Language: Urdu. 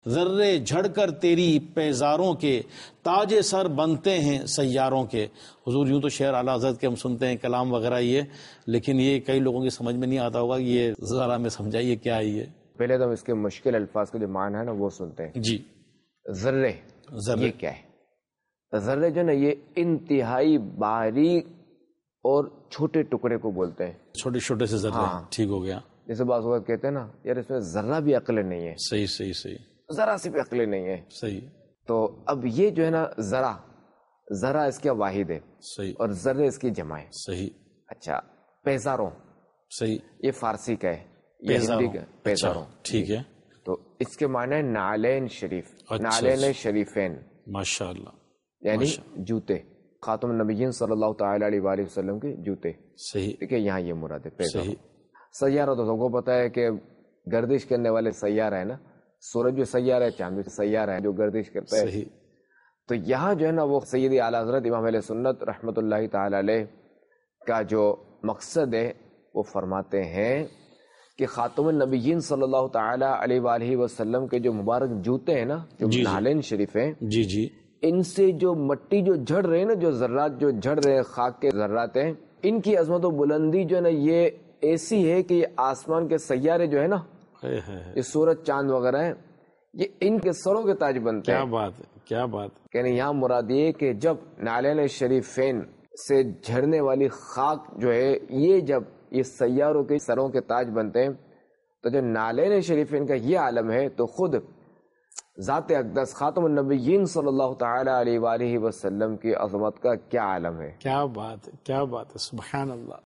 ذرے جھڑ کر تیری پیزاروں کے، تاج سر بنتے ہیں سیاروں کے. حضور یوں تو شعر اعلیٰ حضرت کے ہم سنتے ہیں، کلام وغیرہ یہ، لیکن یہ کئی لوگوں کی سمجھ میں نہیں آتا ہوگا. یہ ذرا ہمیں سمجھائیے کیا ہے یہ. پہلے تو ہم اس کے مشکل الفاظ کے جو معنی ہے نا وہ سنتے ہیں. جی. ذرے یہ کیا ہے؟ ذرے جو نا یہ انتہائی باریک اور چھوٹے ٹکڑے کو بولتے ہیں. چھوٹے چھوٹے سے ذرے. ٹھیک ہو گیا. جیسے بعض اوقات کہتے ہیں نا یار اس میں ذرہ بھی عقل نہیں ہے. صحیح صحیح صحیح. ذرا سی بھی عقل نہیں ہے. صحیح. تو اب یہ جو ہے نا ذرا اس کا واحد ہے. صحیح. اور ذرے اس کی جمع ہے. صحیح. اچھا پیزاروں. صحیح. یہ فارسی کا ہے، یہ ہندی کا پیزاروں. ٹھیک ہے. تو اس کے معنی ہے نعلین شریف. نعلین شریفین ماشاء اللہ، یعنی جوتے. خاتم النبیین صلی اللہ تعالی علیہ وآلہ وسلم کے جوتے. صحیح. ٹھیک ہے، یہاں یہ مراد ہے پیزاروں. صحیح. سیارہ تو سب کو پتا ہے کہ گردش کرنے والے سیارہ ہے نا. سورج بھی سیارہ ہے، چاند بھی سیارہ ہے جو گردش کرتا ہے. صحیح. تو یہاں جو ہے نا وہ سیدی اعلیٰ حضرت امام اہل سنت رحمۃ اللہ تعالی علیہ کا جو مقصد ہے وہ فرماتے ہیں کہ خاتم النبیین صلی اللہ تعالی علیہ وآلہ وسلم کے جو مبارک جوتے ہیں نا، جو نعلین شریف ہیں، جی جی، ان سے جو مٹی جو جھڑ رہے ہیں نا، جو ذرات جو جھڑ رہے ہیں، خاک کے ذرات ہیں، ان کی عظمت و بلندی جو ہے نا یہ ایسی ہے کہ یہ آسمان کے سیارے جو ہے نا، یہ سورج چاند وغیرہ ہیں، یہ ان کے سروں کے تاج بنتے ہیں. کیا بات ہے، کیا بات. یعنی یہاں مراد یہ کہ جب نعلین شریفین سے جھڑنے والی خاک جو ہے یہ جب یہ سیاروں کے سروں کے تاج بنتے ہیں، تو جو نعلین شریفین کا یہ عالم ہے تو خود ذات اقدس خاتم النبیین صلی اللہ تعالی علیہ وآلہ وسلم کی عظمت کا کیا عالم ہے. کیا بات ہے، کیا بات ہے، سبحان اللہ.